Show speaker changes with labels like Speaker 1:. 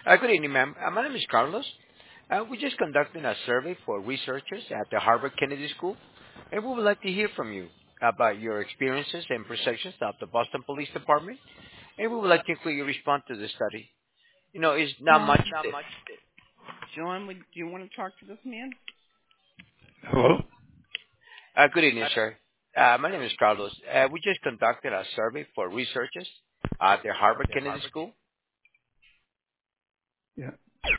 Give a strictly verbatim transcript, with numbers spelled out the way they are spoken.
Speaker 1: Uh, good evening, ma'am. Uh, my name is Carlos. Uh, we're just conducting a survey for researchers at the Harvard Kennedy School, and we would like to hear from you about your experiences and perceptions of the Boston Police Department, and we would like to include your response to the study. You know, it's not much.
Speaker 2: Um, John, would do you want to talk to this man?
Speaker 1: Hello? Uh, good evening, sir. Uh, my name is Carlos. Uh, we just conducted a survey for researchers at the Harvard Kennedy School.
Speaker 2: Yeah.